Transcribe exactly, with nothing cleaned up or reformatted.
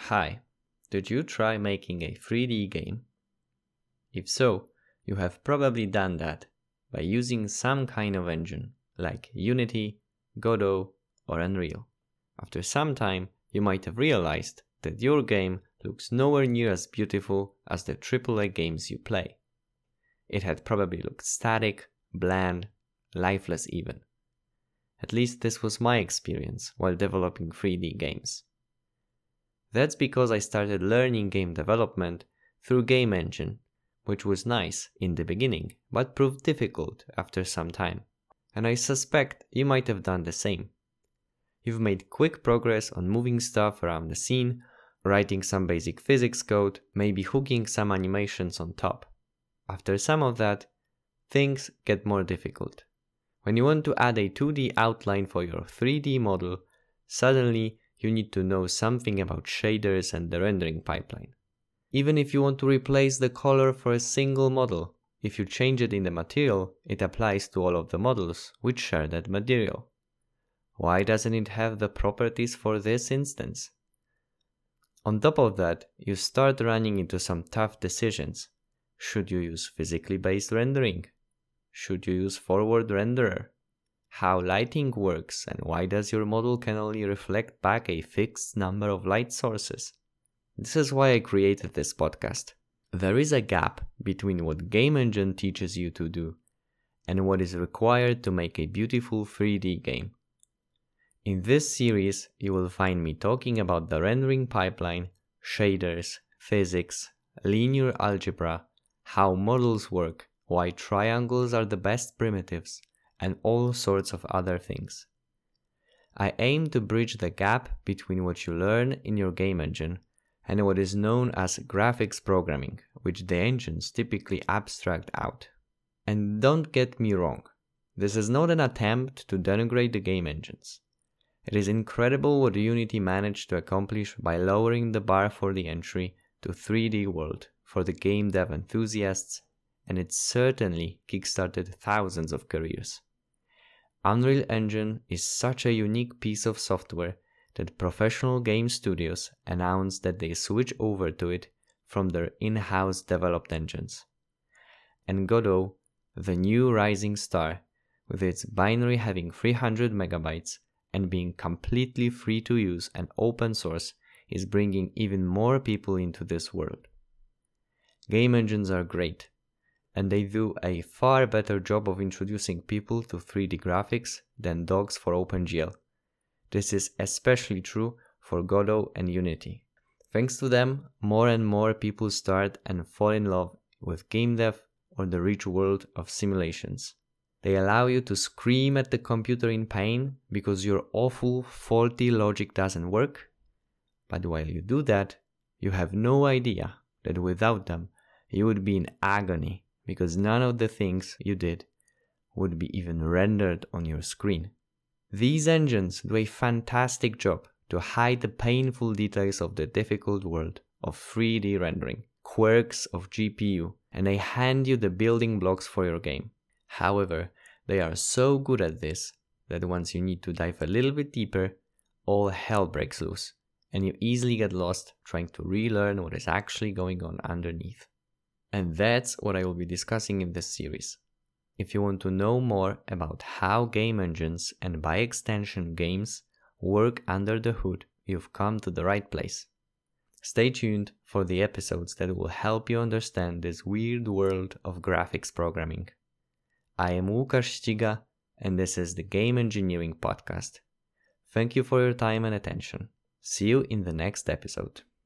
Hi, did you try making a three D game? If so, you have probably done that by using some kind of engine like Unity, Godot, or Unreal. After some time, you might have realized that your game looks nowhere near as beautiful as the triple A games you play. It had probably looked static, bland, lifeless even. At least this was my experience while developing three D games. That's because I started learning game development through Game Engine, which was nice in the beginning, but proved difficult after some time. And I suspect you might have done the same. You've made quick progress on moving stuff around the scene, writing some basic physics code, maybe hooking some animations on top. After some of that, things get more difficult. When you want to add a two D outline for your three D model, suddenly you need to know something about shaders and the rendering pipeline. Even if you want to replace the color for a single model, if you change it in the material, it applies to all of the models which share that material. Why doesn't it have the properties for this instance? On top of that, you start running into some tough decisions. Should you use physically based rendering? Should you use forward renderer? How lighting works and why does your model can only reflect back a fixed number of light sources? This is why I created this podcast. There is a gap between what Game Engine teaches you to do and what is required to make a beautiful three D game. In this series, you will find me talking about the rendering pipeline, shaders, physics, linear algebra, how models work, why triangles are the best primitives, and all sorts of other things. I aim to bridge the gap between what you learn in your game engine and what is known as graphics programming, which the engines typically abstract out. And don't get me wrong, this is not an attempt to denigrate the game engines. It is incredible what Unity managed to accomplish by lowering the bar for the entry to three D world for the game dev enthusiasts, and it certainly kickstarted thousands of careers. Unreal Engine is such a unique piece of software that professional game studios announced that they switch over to it from their in-house developed engines. And Godot, the new rising star, with its binary having three hundred megabytes and being completely free to use and open source, is bringing even more people into this world. Game engines are great, and they do a far better job of introducing people to three D graphics than dogs for OpenGL. This is especially true for Godot and Unity. Thanks to them, more and more people start and fall in love with game dev or the rich world of simulations. They allow you to scream at the computer in pain because your awful, faulty logic doesn't work, but while you do that, you have no idea that without them, you would be in agony because none of the things you did would be even rendered on your screen. These engines do a fantastic job to hide the painful details of the difficult world of three D rendering, quirks of G P U, and they hand you the building blocks for your game. However, they are so good at this that once you need to dive a little bit deeper, all hell breaks loose, and you easily get lost trying to relearn what is actually going on underneath. And that's what I will be discussing in this series. If you want to know more about how game engines and by extension games work under the hood, you've come to the right place. Stay tuned for the episodes that will help you understand this weird world of graphics programming. I am Łukasz Ściga, and this is the Game Engineering Podcast. Thank you for your time and attention. See you in the next episode.